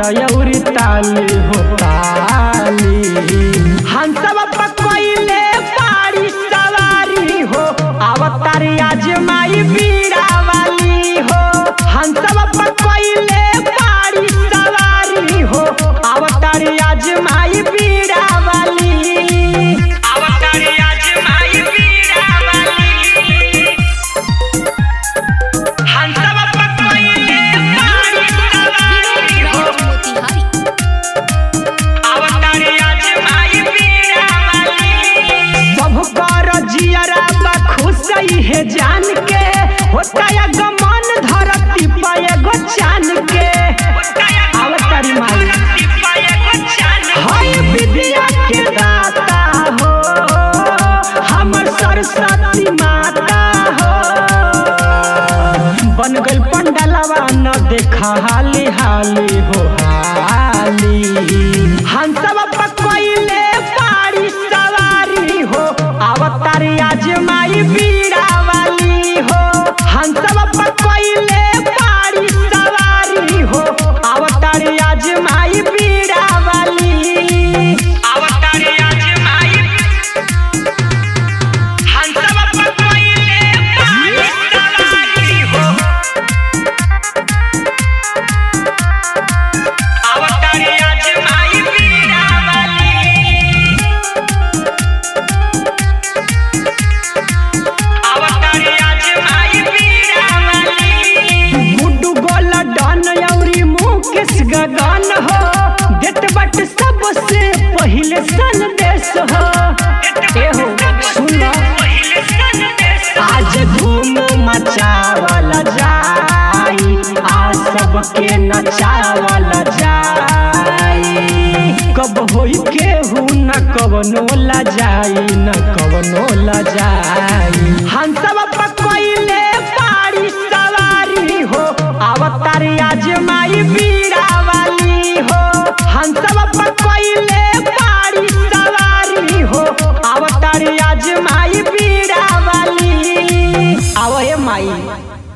यौरी ताली हो ताली। हंसवा पकइले बाड़ी सवारी हो अवतारी आज माई बीड़ा वाली हो। हंसवा पकइले बाड़ी सवारी हो अवतारी आज माई बीड़ा वाली। अवतारी आज माई बीड़ा वाली। हंसवा पकइले बाड़ी सवारी हो अवतारी आज माई बीड़ा वाली। सब कर जियरा बा खुश है जान के होता है गमन धरती पे एगो चान के। अवतारी माई हाय विद्या के दाता हो हमर सरस्वती माता हो। बन गइल पंडलवा न देखा हाली हाली हो हाली। हंसवा पकइले बाड़ी सवारी हो अवतारी आज माई बीड़ा वाली हो। हंसवा पकइले बाड़ी सवारी हो अवतारी आज माई बीड़ा वाली। अवतारी आज माई हंसवा पकइले बाड़ी सवारी हो अवतारी आज माई बीड़ा वाली। अवतारी आज माई बीड़ा वाली। गुड्डू गोला डन यौरी मुकेश गगन हो देत बट सबसे पहिले संदेश हो। एहो सुन आज धूम मचावल जाई आ सबके नचावल जाई। कब होई केहू न कवनो ला जाई न कवनो ला जाई। हंसवा पकइले बाड़ी सवारी हो अवतारी आज माई बीड़ा वाली हो। हंसवा पकइले बाड़ी सवारी हो अवतारी आज माई बीड़ा वाली। आवए माई।